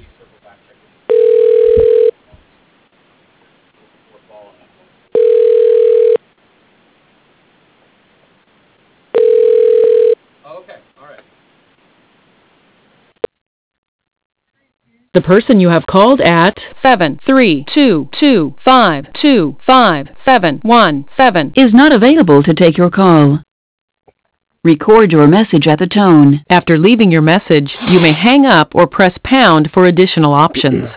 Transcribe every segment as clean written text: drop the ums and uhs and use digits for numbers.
The person you have called at 73225255717 is not available to take your call. Record your message at the tone. After leaving your message, you may hang up or press pound for additional options.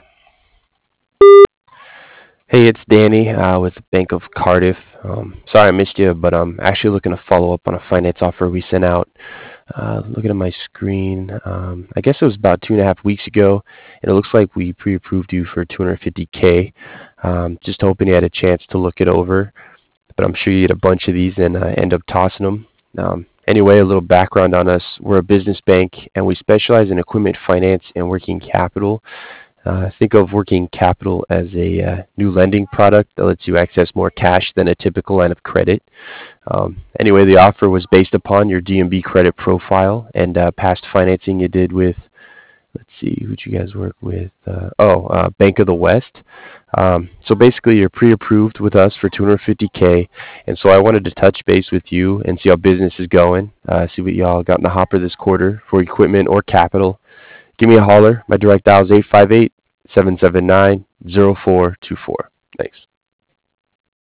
Hey, it's Danny with Bank of Cardiff. Sorry I missed you, but I'm actually looking to follow up on a finance offer we sent out. Looking at my screen, I guess it was about 2.5 weeks ago, and it looks like we pre-approved you for 250K. Just hoping you had a chance to look it over, but I'm sure you get a bunch of these and end up tossing them. Anyway, a little background on us. We're a business bank, and we specialize in equipment finance and working capital. Think of working capital as a new lending product that lets you access more cash than a typical line of credit. Anyway, the offer was based upon your DMB credit profile and past financing you did with, let's see, who'd you guys work with? Bank of the West. So basically, you're pre-approved with us for 250K, and so I wanted to touch base with you and see how business is going, see what y'all got in the hopper this quarter for equipment or capital. Give me a holler. My direct dial is 858-779-0424. Thanks.